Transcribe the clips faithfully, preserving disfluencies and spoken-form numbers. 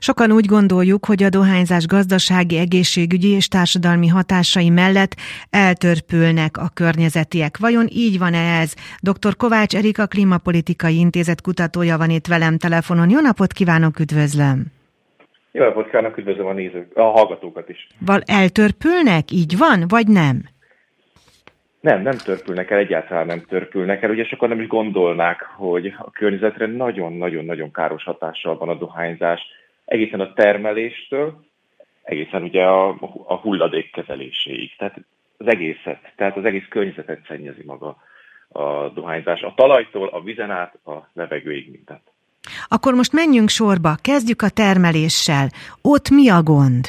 Sokan úgy gondoljuk, hogy a dohányzás gazdasági, egészségügyi és társadalmi hatásai mellett eltörpülnek a környezetiek. Vajon így van-e ez? doktor Kovács Erika Klímapolitikai Intézet kutatója van itt velem telefonon. Jó napot kívánok, üdvözlöm! Jó napot kívánok, üdvözlöm a nézők, a hallgatókat is. Val eltörpülnek? Így van, vagy nem? Nem, nem törpülnek el, egyáltalán nem törpülnek el. Ugye sokan nem is gondolnák, hogy a környezetre nagyon-nagyon-nagyon káros hatással van a dohányzás, egészen a termeléstől, egészen ugye a, a hulladék kezeléséig. Tehát az egészet, tehát az egész környezetet szennyezi maga a dohányzás. A talajtól, a vizen át, a levegőig mindent. Akkor most menjünk sorba, kezdjük a termeléssel. Ott mi a gond?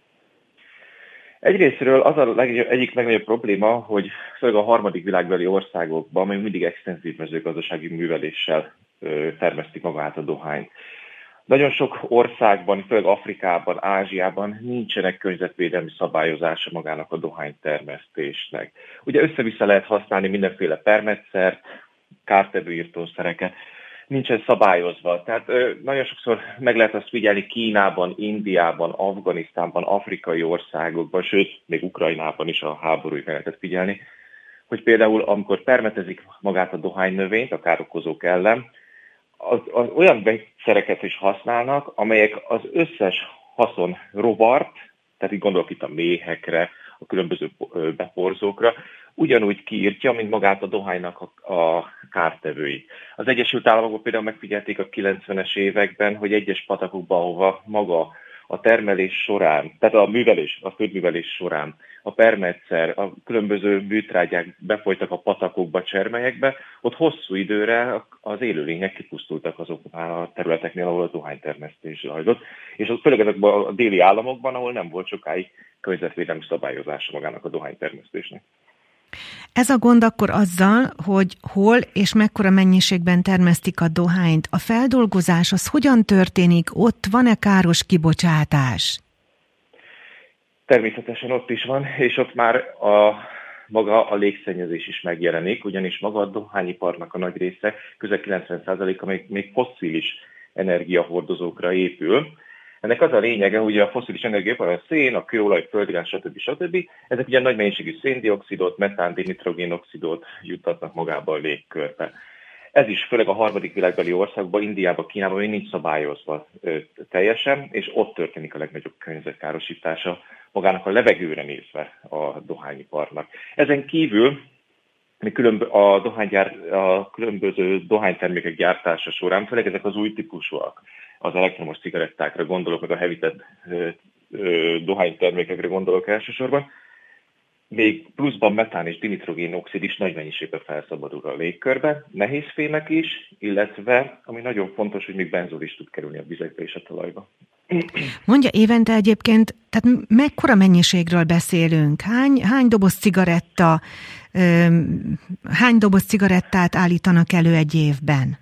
Egyrészről az a legnagyobb, egyik legnagyobb probléma, hogy főleg a harmadik világbeli országokban még mindig extenzív mezőgazdasági műveléssel ö, termesztik magát a dohányt. Nagyon sok országban, főleg Afrikában, Ázsiában nincsenek környezetvédelmi szabályozása magának a dohánytermesztésnek. Ugye össze-vissza lehet használni mindenféle permetszert, kártevő írtószereket, nincsen szabályozva. Tehát ö, nagyon sokszor meg lehet azt figyelni Kínában, Indiában, Afganisztánban, afrikai országokban, sőt, még Ukrajnában is a háborúig meg lehetett figyelni, hogy például amikor permetezik magát a dohánynövényt a károkozók ellen, az, az olyan vegyszereket is használnak, amelyek az összes haszon rovart, tehát így gondolok itt a méhekre, a különböző beporzókra, ugyanúgy kiírtja, mint magát a dohánynak a, a kártevői. Az Egyesült Államokban például megfigyelték a kilencvenes években, hogy egyes patakokban, ahova maga a termelés során, tehát a művelés, a földművelés során a permetszer, a különböző műtrágyák befolytak a patakokba, csermelyekbe, ott hosszú időre az élőlények kipusztultak azoknál a területeknél, ahol a dohánytermesztés zajlott, és az főleg ezekben a déli államokban, ahol nem volt sokáig környezetvédelmi szabályozása magának a dohánytermesztésnek. Ez a gond akkor azzal, hogy hol és mekkora mennyiségben termesztik a dohányt. A feldolgozás az hogyan történik? Ott van-e káros kibocsátás? Természetesen ott is van, és ott már a maga a légszennyezés is megjelenik, ugyanis maga a dohányiparnak a nagy része, közel kilencven százaléka még, még fosszilis energiahordozókra épül. Ennek az a lényege, hogy a fosszilis energiaipar, a szén, a kőolaj, földgáz, stb. stb. Ezek ugye nagy mennyiségű széndioxidot, metán, dinitrogénoxidot juttatnak magába a légkörbe. Ez is főleg a harmadik világbeli országban, Indiában, Kínában még nincs szabályozva ö, teljesen, és ott történik a legnagyobb környezetkárosítása magának a levegőre nézve a dohányiparnak. Ezen kívül a, dohánygyár, a különböző dohánytermékek gyártása során, főleg ezek az új típusúak, az elektromos cigarettákra gondolok, meg a hevített dohánytermékekre gondolok elsősorban, még pluszban metán és dinitrogén-oxid is nagy mennyiségben felszabadul a légkörbe, nehézfémek is, illetve, ami nagyon fontos, hogy még benzol is tud kerülni a vizekbe és a talajba. Mondja, évente egyébként, tehát mekkora mennyiségről beszélünk? Hány, hány doboz cigaretta, hány doboz cigarettát állítanak elő egy évben?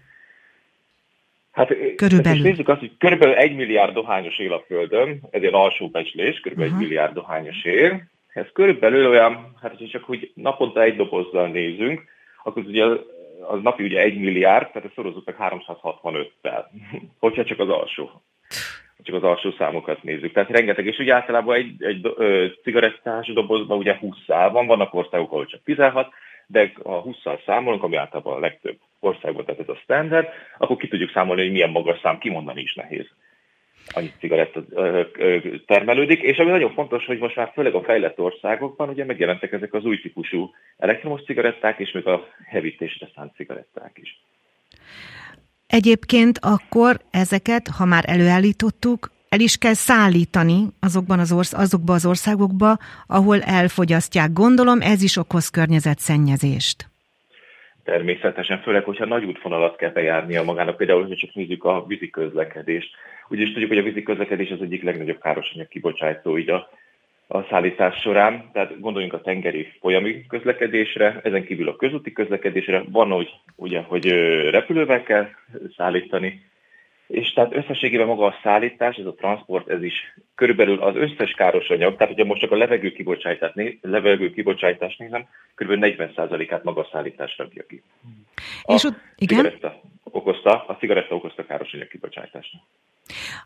Hát körülbelül. Nézzük azt, hogy körülbelül egy milliárd dohányos él a Földön, ez egy alsó becslés, körülbelül uh-huh. egy milliárd dohányos él. Ez körülbelül olyan, hát ha csak úgy naponta egy dobozzal nézünk, akkor ugye az napi ugye egy milliárd, tehát ezt szorozzuk meg háromszázhatvanöttel, hogyha csak az alsó. Csak az alsó számokat nézzük. Tehát rengeteg, és ugye általában egy, egy ö, cigarettás dobozban ugye húsz szál van, vannak országok, ahol csak tizenhat, de ha hússzal számolunk, ami általában a legtöbb országban, tehát ez a standard, akkor ki tudjuk számolni, hogy milyen magas szám, kimondani is nehéz. Annyi cigaretta ö, ö, termelődik, és ami nagyon fontos, hogy most már főleg a fejlett országokban ugye megjelentek ezek az új típusú elektromos cigaretták, és még a hevítésre szánt cigaretták is. Egyébként akkor ezeket, ha már előállítottuk, el is kell szállítani azokban az orsz- azokba az országokba, ahol elfogyasztják. Gondolom, ez is okoz környezetszennyezést. Természetesen, főleg, hogyha nagy útvonalat kell bejárnia magának, például, hogy csak nézzük a vízi közlekedést. Ugyanis tudjuk, hogy a vízi közlekedés az egyik legnagyobb károsanyag kibocsátó így a, a szállítás során. Tehát gondoljunk a tengeri folyami közlekedésre, ezen kívül a közúti közlekedésre. Van, hogy, ugye, hogy repülővel kell szállítani, és tehát összességében maga a szállítás, ez a transport, ez is körülbelül az összes káros anyag, tehát ugye most csak a levegő kibocsátást, levegő kibocsátást nézem, körülbelül negyven százalékát maga a szállítás rakja ki. A és ott, igen? cigaretta okozta, a cigaretta okozta káros anyag kibocsátást.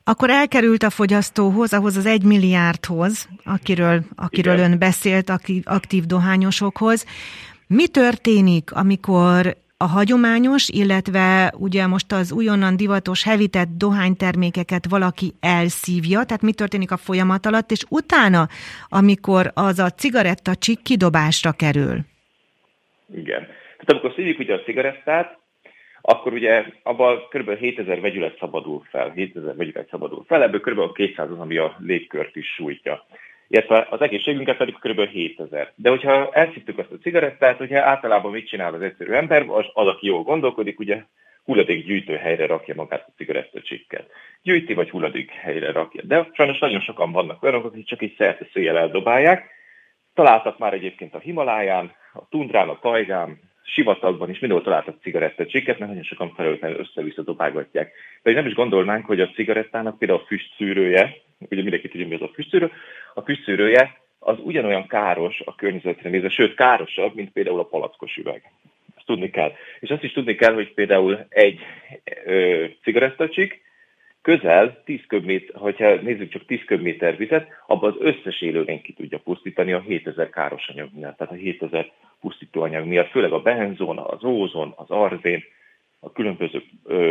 Akkor elkerült a fogyasztóhoz, ahhoz az egy milliárdhoz, akiről, akiről ön beszélt, aktív dohányosokhoz. Mi történik, amikor a hagyományos, illetve ugye most az újonnan divatos hevített dohánytermékeket valaki elszívja, tehát mi történik a folyamat alatt, és utána, amikor az a cigaretta csík kidobásra kerül? Igen. Tehát amikor szívjuk ugye a cigarettát, akkor ugye abban kb. hétezer vegyület szabadul fel, hétezer vegyület szabadul fel, ebből kb. kétszáz az, ami a légkört is sújtja. Illetve az egészségünket pedig kb. hétezer. De hogyha elszívtuk azt a cigarettát, ugye általában mit csinál az egyszerű ember, az, az aki jól gondolkodik, ugye hulladékgyűjtő helyre rakja magát a cigarettacsikket. Gyűjti vagy hulladék helyre rakja. De sajnos nagyon sokan vannak olyanok, akik csak így szerte széjjel eldobálják. Találtak már egyébként a Himaláján, a tundrán, a tajgán, sivatagban is mindenhol találtak cigarettacsikket, mert nagyon sokan felelőtlenül össze-vissza dobálgatják. De nem is gondolnánk, hogy a cigarettának például a füstszűrője, ugye mindenki tudja, mi az a füstszűrő, a füstszűrője az ugyanolyan káros a környezetre nézve, sőt károsabb, mint például a palackos üveg. Ezt tudni kell. És azt is tudni kell, hogy például egy ö, cigarettacsik közel tíz köbméter, hogyha nézzük csak tíz köbméter vizet, abban az összes élőlény ki tudja pusztítani a hétezer káros anyag miatt, tehát a hétezer pusztítóanyag miatt, főleg a benzón, az ózon, az arzén, a különböző ö,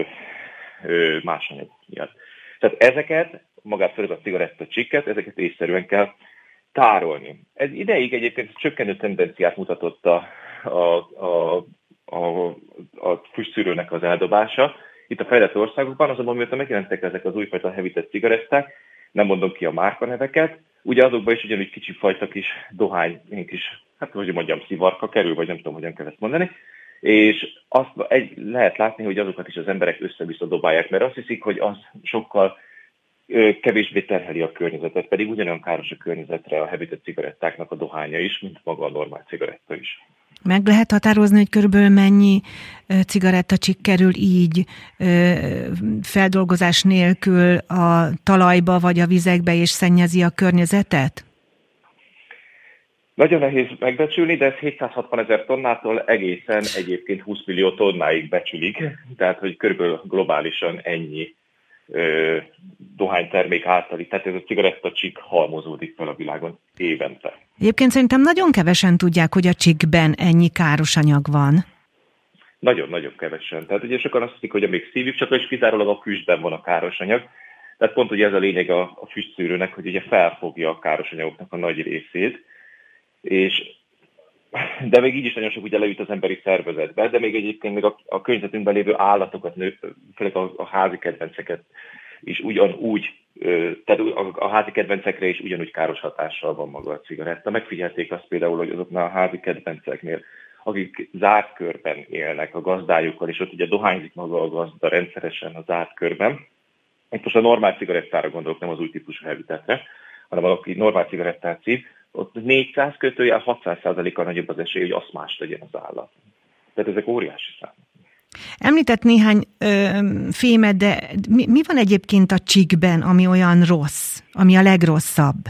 ö, más anyagok miatt. Tehát ezeket, magát főleg a cigarettacsikket, ezeket észszerűen kell tárolni. Ez ideig egyébként csökkenő tendenciát mutatott a, a, a, a, a füstszűrőnek az eldobása. Itt a fejlett országokban, azonban mióta megjelentek ezek az újfajta hevített cigaretták, nem mondom ki a márkaneveket, ugye azokban is ugyanúgy kicsi fajta kis dohány, kis, hát hogy mondjam, szivarka kerül, vagy nem tudom, hogyan kell ezt mondani, és azt egy, lehet látni, hogy azokat is az emberek össze-vissza dobálják, mert azt hiszik, hogy az sokkal ö, kevésbé terheli a környezetet, pedig ugyanolyan káros a környezetre a hevített cigarettáknak a dohánya is, mint maga a normál cigaretta is. Meg lehet határozni, hogy körülbelül mennyi cigarettacsik kerül így feldolgozás nélkül a talajba vagy a vizekbe és szennyezi a környezetet? Nagyon nehéz megbecsülni, de ez hétszázhatvan ezer tonnától egészen egyébként húsz millió tonnáig becsülik, tehát hogy körülbelül globálisan ennyi ö, dohánytermék általi, tehát ez a cigarettacsik halmozódik fel a világon évente. Egyébként szerintem nagyon kevesen tudják, hogy a csikben ennyi káros anyag van. Nagyon-nagyon kevesen. Tehát ugye sokan azt hiszik, hogy amíg szívjuk, csak és kizárólag a füstben van a káros anyag. Tehát pont ugye ez a lényeg a, a füstszűrőnek, hogy ugye felfogja a káros anyagoknak a nagy részét, és de még így is nagyon sok ugye leüt az emberi szervezetbe, de még egyébként még a, a környezetünkben lévő állatokat, főleg a, a házi kedvenceket is ugyanúgy, tehát a, a házi kedvencekre is ugyanúgy káros hatással van maga a cigaretta. Megfigyelték azt például, hogy azoknál a házi kedvenceknél, akik zárt körben élnek a gazdájukkal, és ott ugye dohányzik maga a gazda rendszeresen a zárt körben. Itt most a normál cigarettára gondolok, nem az új típusú hevítettre, hanem aki normál cigarettát szív, ott négyszáz kötőjel hatszáz százalékkal nagyobb az esély, hogy aszmás legyen az állat. Tehát ezek óriási számok. Említett néhány ö, fémet, de mi, mi van egyébként a csikben, ami olyan rossz, ami a legrosszabb?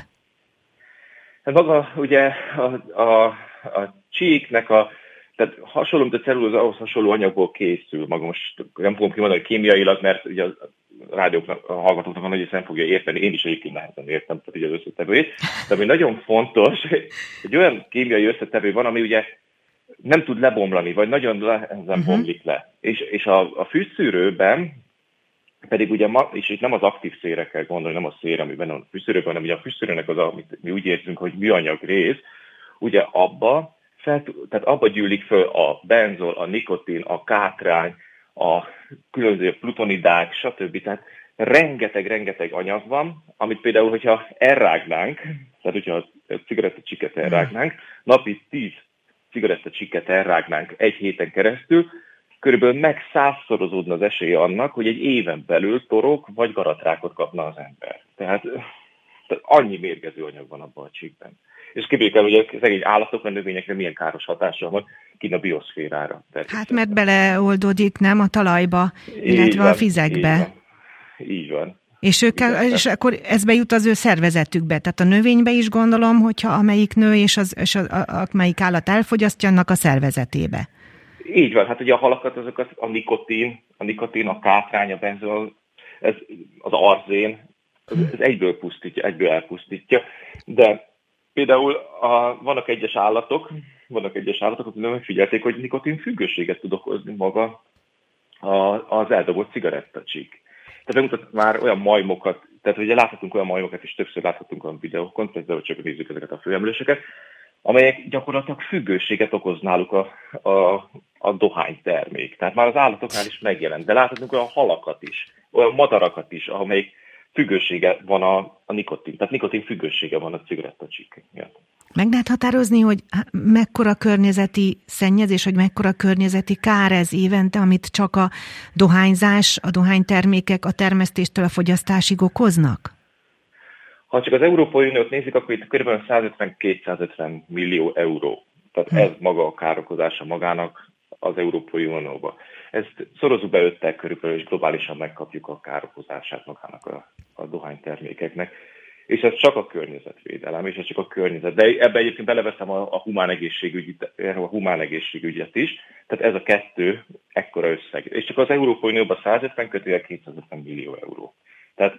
Hát maga ugye a, a, a csíknek a, tehát hasonló, mint a cellulóza, ahhoz hasonló anyagból készül. Maga most nem fogom kimondani kémiailag, mert ugye a rádióknak, a hallgatóknak a nagy része nem fogja érteni, én is egyébként nehezen értem, tehát ugye az összetevőjét. De ami nagyon fontos, egy olyan kémiai összetevő van, ami ugye nem tud lebomlani, vagy nagyon nehezen uh-huh. bomlik le. És, és a, a fűszűrőben pedig ugye, ma, és itt nem az aktív szélre kell gondolni, nem a szélre, ami benne van a fűszűrőben, hanem ugye a fűszűrőnek az, amit mi úgy érzünk, hogy műanyag rész, ugye abba, fel, tehát abba gyűlik föl a benzol, a nikotin, a kátrány, a különböző plutonidák, stb. Tehát rengeteg-rengeteg anyag van, amit például, hogyha elrágnánk, tehát hogyha a cigarettacsikket elrágnánk, napi tíz cigarettacsikket elrágnánk egy héten keresztül, körülbelül meg százszorozódna az esélye annak, hogy egy éven belül torok vagy garatrákot kapna az ember. Tehát, tehát annyi mérgező anyag van abban a csikben. És képzeljük el, hogy a szegény állatokra, növényekre milyen káros hatással van kint a bioszférára. Hát mert beleoldódik, nem, a talajba, illetve van, a vizekbe. Így van. Így van. És, ők, és akkor ez bejut az ő szervezetükbe. Tehát a növénybe is gondolom, hogyha amelyik nő és, az, és az, a, amelyik állat elfogyasztja, annak a szervezetébe. Így van. Hát ugye a halakat, azokat a nikotin, a nikotin, a kátrány, a benzol, ez az arzén, ez egyből pusztítja, egyből elpusztítja, de például a, vannak egyes állatok, vannak egyes állatok, akik nem figyelték, hogy nikotin függőséget tud okozni maga a, az eldobott cigarettacsík. Tehát bemutat már olyan majmokat, tehát ugye láthatunk olyan majmokat, és többször láthatunk olyan videókon, például csak nézzük ezeket a főemlőseket, amelyek gyakorlatilag függőséget okoz náluk a, a, a dohánytermék. Tehát már az állatoknál is megjelent, de láthatunk olyan halakat is, olyan madarakat is, amelyik függősége van a, a nikotin. Tehát nikotin függősége van a cigarettacsík miatt. Meg lehet határozni, hogy mekkora környezeti szennyezés, vagy mekkora környezeti kár ez évente, amit csak a dohányzás, a dohánytermékek a termesztéstől a fogyasztásig okoznak? Ha csak az Európai Uniót nézzük, akkor itt kb. százötven-kétszázötven millió euró. Tehát hm. ez maga a károkozása magának az Európai Unióba. Ezt szorozzuk be öttel körülbelül, és globálisan megkapjuk a károkozását magának a, a dohánytermékeknek. És ez csak a környezetvédelem, és ez csak a környezet. De ebbe egyébként beleveszem a, a humán egészségügyet, a humán egészségügyet is. Tehát ez a kettő ekkora összeg. És csak az Európai Unióban százötven kötőjel kétszázötven millió euró. Tehát...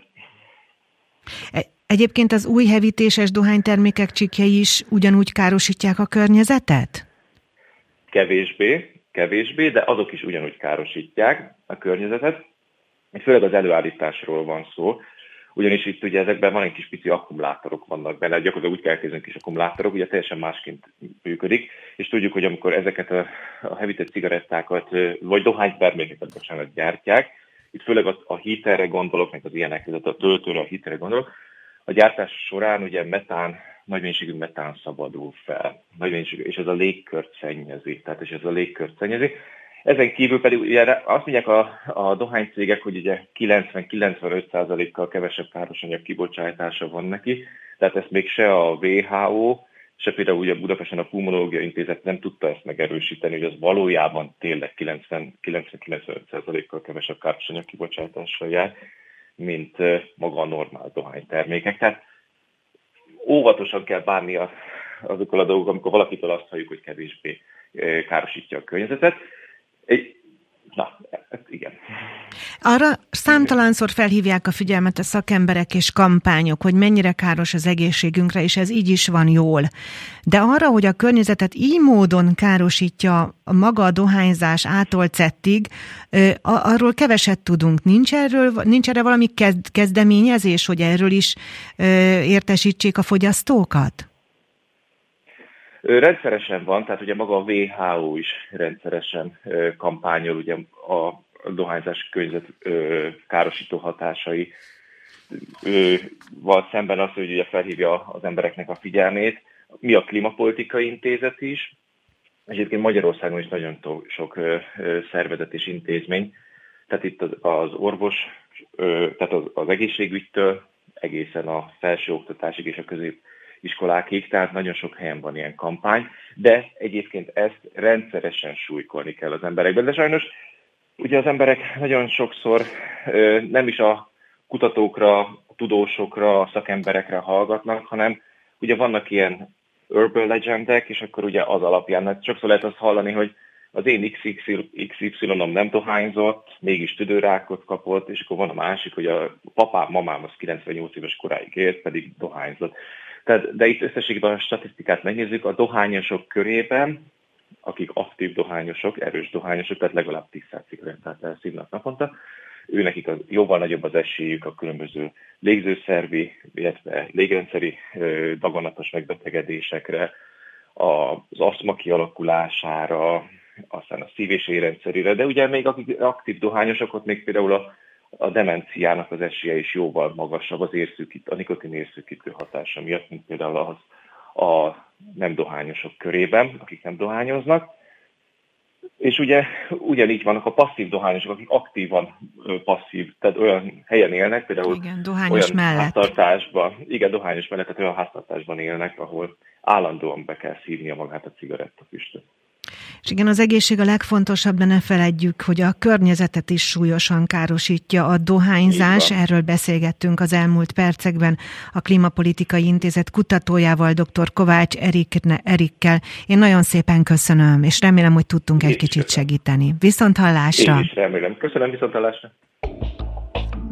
Egyébként az új hevítéses dohánytermékek csikkjei is ugyanúgy károsítják a környezetet? Kevésbé, kevésbé, de azok is ugyanúgy károsítják a környezetet. Főleg az előállításról van szó. Ugyanis itt ugye ezekben van egy kis pici akkumulátorok vannak benne, gyakorlatilag úgy kell elképzelni kis akkumulátorok, ugye teljesen másként működik, és tudjuk, hogy amikor ezeket a, a hevített cigarettákat, vagy dohánytermékeket bocsánat gyártják, itt főleg a, a híterre gondolok, meg az ilyenek között a töltőre, a híterre gondolok, a gyártás során ugye metán, nagy mennyiségű metán szabadul fel, nagy mennyiségű, és ez a légkört szennyezi, tehát és ez a légkört szennyezi. Ezen kívül pedig ugye azt mondják a, a dohánycégek, hogy ugye kilencven-kilencvenöt százalékkal kevesebb károsanyag kibocsátása van neki, tehát ezt még se a dupla vé há ó, se például ugye Budapesten a Pulmonológiai Intézet nem tudta ezt megerősíteni, hogy az valójában tényleg kilencven-kilencvenöt százalékkal kevesebb károsanyag kibocsátással jár, mint maga a normál dohánytermékek. Tehát óvatosan kell bánni azokkal a dolgok, amikor valakitől azt halljuk, hogy kevésbé károsítja a környezetet. Egy, na, igen. Arra számtalanszor felhívják a figyelmet a szakemberek és kampányok, hogy mennyire káros az egészségünkre, és ez így is van jól. De arra, hogy a környezetet így módon károsítja a maga a dohányzás ától cettig, arról keveset tudunk. Nincs, erről, nincs erre valami kezdeményezés, hogy erről is értesítsék a fogyasztókat? Rendszeresen van, tehát ugye maga a dupla vé há ó is rendszeresen kampányol ugye a dohányzás környezet károsító hatásai val szemben azt, hogy ugye felhívja az embereknek a figyelmét. Mi a Klímapolitikai Intézet is, és egyébként Magyarországon is nagyon sok szervezet és intézmény, tehát itt az orvos, tehát az egészségügytől egészen a felsőoktatásig és a közép iskolákig, tehát nagyon sok helyen van ilyen kampány, de egyébként ezt rendszeresen súlykolni kell az emberekben. De sajnos ugye az emberek nagyon sokszor nem is a kutatókra, a tudósokra, a szakemberekre hallgatnak, hanem ugye vannak ilyen urban legendek, és akkor ugye az alapján, mert sokszor lehet azt hallani, hogy az én iksz ipszilonom nem dohányzott, mégis tüdőrákot kapott, és akkor van a másik, hogy a papám, mamám az kilencvennyolc éves koráig élt, pedig dohányzott. Tehát, de itt összességében a statisztikát megnézzük, a dohányosok körében, akik aktív dohányosok, erős dohányosok, tehát legalább tízszáz cigarettát elszívnak naponta, őnekik az, jóval nagyobb az esélyük a különböző légzőszervi, illetve légrendszeri daganatos megbetegedésekre, az asztma kialakulására, aztán a szív- és érrendszerére, de ugye még akik aktív dohányosok, ott még például a a demenciának az esélye is jóval magasabb az érszűkít, a nikotin érszűkítő hatása miatt, mint például az a nem dohányosok körében, akik nem dohányoznak. És ugye ugyanígy vannak a passzív dohányosok, akik aktívan passzív, tehát olyan helyen élnek, például igen, dohányos olyan mellett. háztartásban, igen, dohányos mellett, tehát olyan háztartásban élnek, ahol állandóan be kell szívnia magát a cigarettafüstöt. És igen, az egészség a legfontosabb, de ne feledjük, hogy a környezetet is súlyosan károsítja a dohányzás. Erről beszélgettünk az elmúlt percekben a Klímapolitikai Intézet kutatójával, dr. Kovács Erikkel. Én nagyon szépen köszönöm, és remélem, hogy tudtunk Én egy kicsit köszönöm. segíteni. Viszont hallásra! Én is remélem. Köszönöm, viszont hallásra!